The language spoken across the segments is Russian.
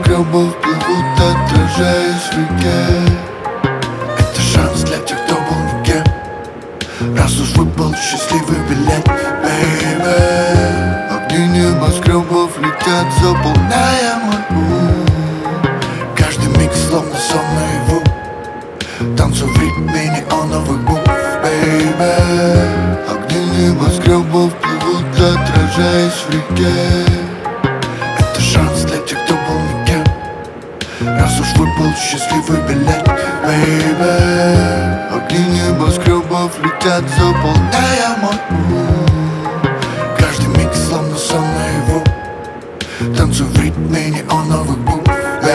небоскребов плывут, отражаясь в реке. Это шанс для тех, кто был никем, раз уж выпал счастливый билет, baby. Огни небоскребов летят, заполняя мой ум. Каждый миг словно сон наяву, танцую в ритме неоновых букв, baby. Огни небоскребов плывут, отражаясь в реке. Это шанс для тех, кто был никем, раз уж выпал счастливый билет, baby. Огни небоскребов летят, заполняя мой ум. Каждый миг словно сон наяву, танцую в ритме неоновых букв,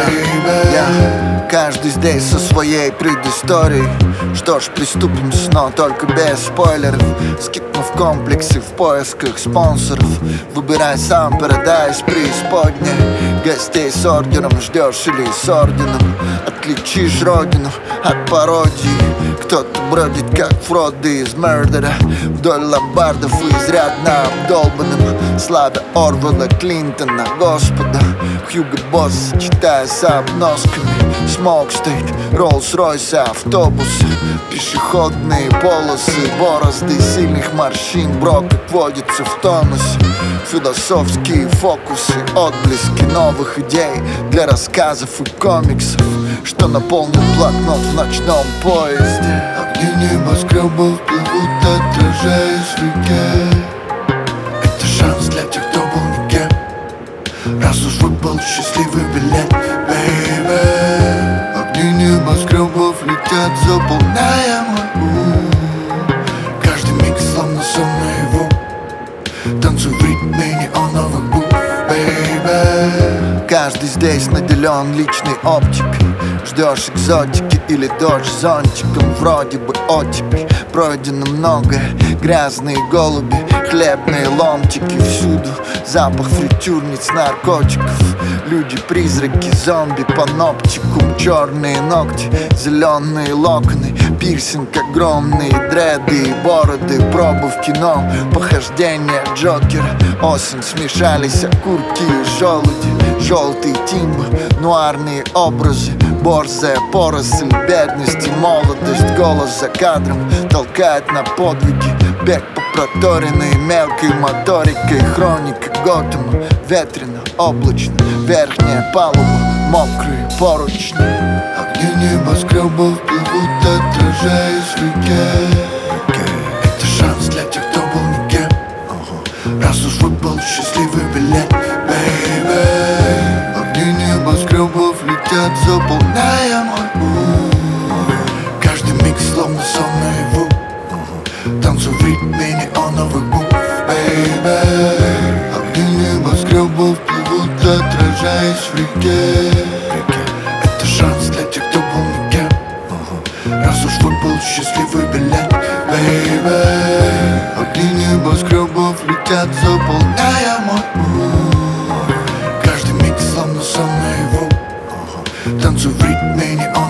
baby. Каждый здесь со своей предысторией. Что ж, приступим снова, только без спойлеров. Скипнув комплексы в поисках спонсоров. Выбирай сам, Paradise преисподня. Гостей с ордером ждешь или с орденом. Отличишь родину от пародии. Кто-то бродит, как Фродо из Мердера, вдоль ломбардов и изрядно обдолбанным, славя Орвелла, Клинтона, Господа. Хьюго Босс, читая с обносками. Смог стоит, Роллс-Ройс, автобусы, пешеходные полосы, борозды сильных морщин. Бро, как водится в тонусе. Философские фокусы, отблески новых идей для рассказов и комиксов, что наполнит блокнот в ночном поезде. Огни небоскребов плывут, отражаясь в реке. Это шанс для тех, кто был никем, раз уж выпал счастливый билет, baby. Огни небоскребов летят, заполняя мой ум. Каждый миг словно сон наяву, танцую в ритме неоновых букв, baby. Каждый здесь наделен личной оптикой. Ждешь экзотики или дождь зонтиком. Вроде бы оттепель, пройдено многое. Грязные голуби, хлебные ломтики. Всюду запах фритюрниц, наркотиков. Люди-призраки, зомби, паноптикум. Черные ногти, зеленые локоны, пирсинг, огромные дреды и бороды. Пробы в кино, похождения Джокера. Осень, смешались окурки и желуди. Желтый тимбр, нуарные образы. Борзая поросль, бедность и молодость. Голос за кадром толкает на подвиги. Бег по проторенной мелкой моторикой. Хроника Готэма, ветрено, облачно. Верхняя палуба, мокрые поручни. Огни небоскребов плывут, отражаясь в реке. Это шанс для тех, кто был никем, раз уж выпал счастливый билет, baby. Огни небоскребов летят, заполняя мой ум. Каждый миг словно сон наяву, танцую в ритме неоновых букв, baby. Огни небоскребов плывут, отражаясь в реке. Это шанс для тех, кто был никем, раз уж выпал счастливый билет, baby. Огни небоскребов летят, заполняя мой ум. Каждый миг словно сон наяву, танцую в ритме неоновых